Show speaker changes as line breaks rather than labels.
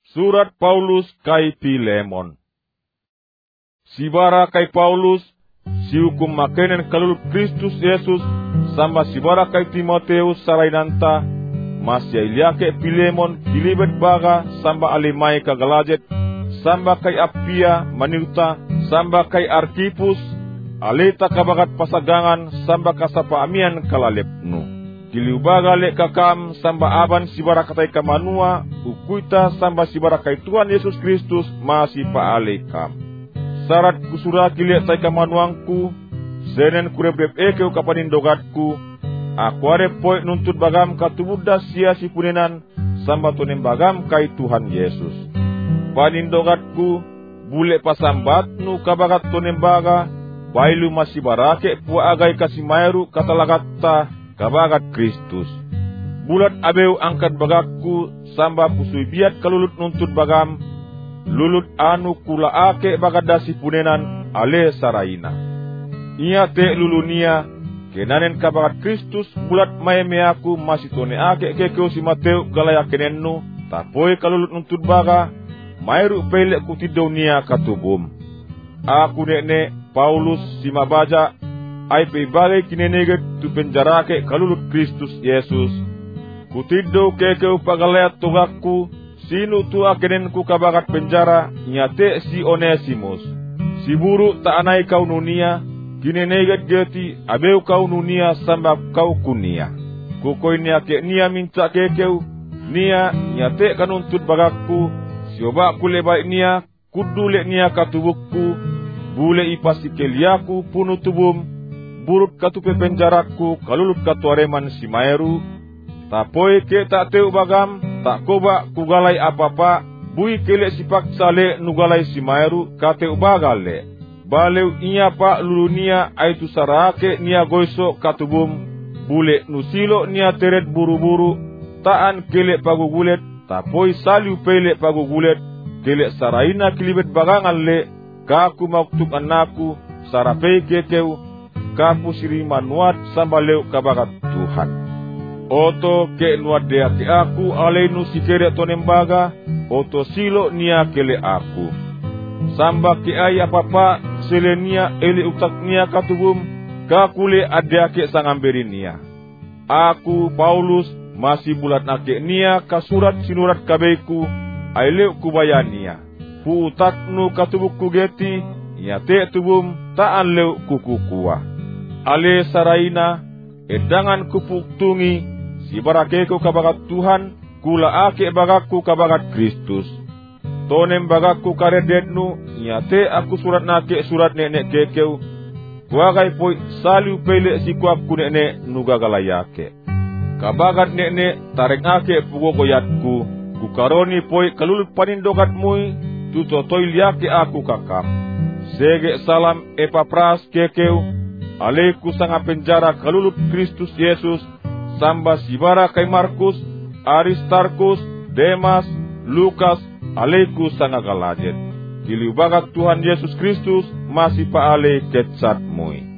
Surat Paulus kai Pilemon. Sibara kai Paulus, si hukum makenen kalul Kristus Yesus, samba sibara kai Timoteus sarainanta, masya iliake Pilemon kilibet baga, samba alimai kagalajet, samba kai Apia maniuta, samba kai Arkipus, aleta kabagat pasagangan, samba kasapa amian kalalepnu. Kiliubaga le kakam samba aban sibara katai kamanua, ukuita samba sibara kai Tuhan Yesus Kristus masih paale kam. Sarat kusura kilia tai kamanuangku, senen kurebrep ekeu kapanin dogatku, aku are poik nuntut bagam katubuda sia si punenan, samba tonem bagam kai Tuhan Yesus. Panin dogatku, bule pasambat nu kabagat tonem baga, bailu masih barake pua agai kasih mayru katalagatta, kabagat Kristus. Bulat abeu angkat bagakku, samba pusui biat kalulut nuntut bagam, lulut anu kula ake bagadasi punenan ale saraina. Ia te lulunia, kenanen kabagat Kristus bulat maeme aku masih tone ake kekeo si Mateo galaya kenennu, tapoi kalulut nuntut baga, mairu pelek kutidaunia katubum. Aku nekne Paulus si mabaja, ai peibagai kineneget tu penjarake kalulut Kristus Yesus. Kutido kekeu pagalea tugakku, sinu tu akenen ku kabagat penjara, nyate si Onesimus. Si buru ta anai kau nunia, kineneget geti, abeu kau nunia samba kau kunia. Kukoi niake nia minta kekeu, nia nyate kanuntut bagakku, sioba kulebait nia, kudule nia katubukku, bule ipasi keliaku punu tubum, burut katupe penjaraku kalulut katuareman si Maeru, tapoi ke tak teu bagam, tak koba kugalai apa-apa, bui kele sipak sale nugalai si Maeru kateu bagale. Baleu inya pa lulunia aitu sarake nia goiso katubum, bule nusilo nia teret buru-buru, taan kele pagugulet, tapoi saliu pele pagugulet, kele saraina kilibet bagangan le, kaku maktub anakku, sarapei kekeu, kapu siri manuat sambaleu kabagat Tuhan. Oto ke nuat dea ke aku aleinu sikere tonembaga, oto silo nia kele aku. Samba ke ay apapa sele nia eli utak nia katubum, kakule adea ke sangamberi nia. Aku Paulus masih bulat nake nia kasurat sinurat kabeiku, aileu kubaya nia. Pu utak nu katubukku geti, nia te tubum taan leu kukukua. Ale saraina, edangan kupuktungi, si barakeko kabagat Tuhan, kula ake bagakku kabagat Kristus. Tonem bagakku karedetnu, nyate aku surat nake surat nenek kekeu, kuagai poi saliu pele si kuapku nenek nugagalayake. Kabagat nenek tareng ake pugogoyatku, kukaroni poi kalulut panindogat mui, tutotoi liake aku kakam. Sege salam Epapras kekeu, aleku sanga penjara kalulut Kristus Yesus, samba sibara kai Markus, Aristarkus, Demas, Lukas, aleku sanga galajet. Kiliu bagat Tuhan Yesus Kristus masih paale ketsat mui.